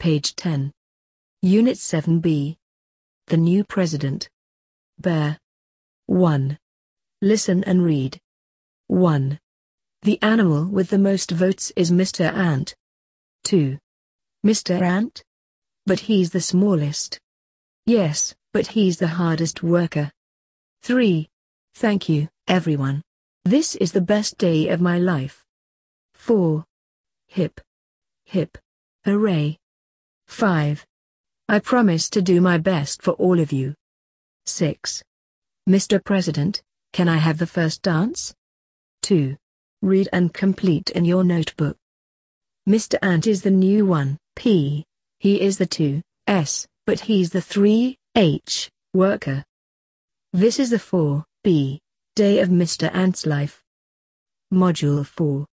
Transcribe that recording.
Page 10. Unit 7B. The new president. Bear. 1. Listen and read. 1. The animal with the most votes is Mr. Ant. 2. Mr. Ant? But he's the smallest. Yes, but he's the hardest worker. 3. Thank you, everyone. This is the best day of my life. 4. Hip. Hip. Hooray. 5. I promise to do my best for all of you. 6. Mr. President, can I have the first dance? 2. Read and complete in your notebook. Mr. Ant is the new 1, P. He is the 2, S, but he's the 3, H, worker. This is the 4, B, day of Mr. Ant's life. Module 4.